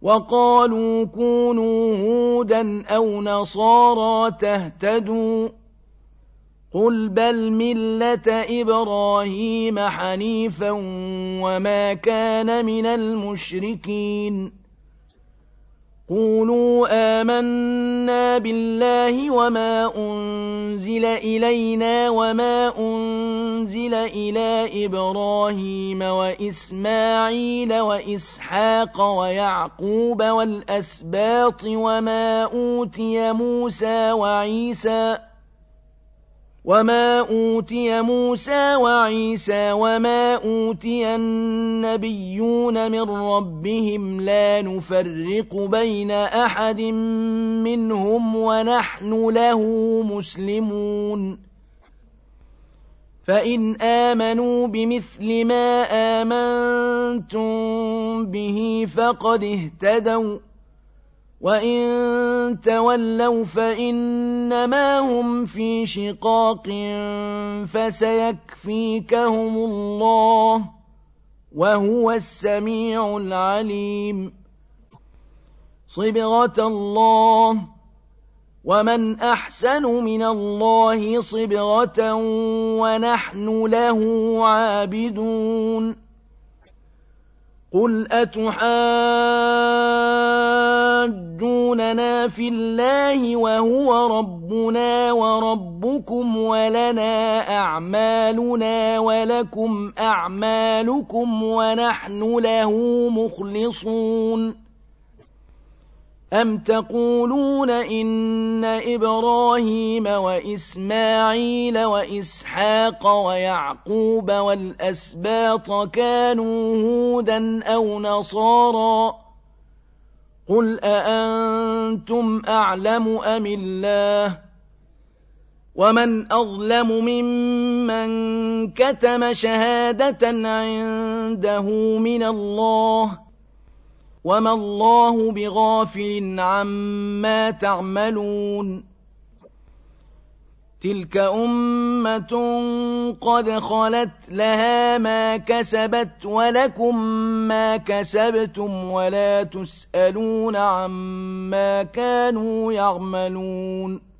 وقالوا كونوا هودا أو نصارى تهتدوا قل بل ملة إبراهيم حنيفا وما كان من المشركين قولوا آمنا بالله وما أنزل إلينا وما أنزل إلى إبراهيم وإسماعيل وإسحاق ويعقوب والأسباط وما أوتي موسى وعيسى وما أوتي النبيون من ربهم لا نفرق بين أحد منهم ونحن له مسلمون فإن آمنوا بمثل ما آمنتم به فقد اهتدوا وإن تولوا فإنما هم في شقاق فسيكفيكهم الله وهو السميع العليم صبغة الله ومن أحسن من الله صبغة ونحن له عابدون قل أتحاجوننا في الله وهو ربنا وربكم ولنا أعمالنا ولكم أعمالكم ونحن له مخلصون أم تقولون إن إبراهيم وإسماعيل وإسحاق ويعقوب والأسباط كانوا هودا أو نصارى قل أأنتم أعلم أم الله ومن أظلم ممن كتم شهادة عنده من الله وما الله بغافل عما تعملون تلك أمة قد خلت لها ما كسبت ولكم ما كسبتم ولا تسألون عما كانوا يعملون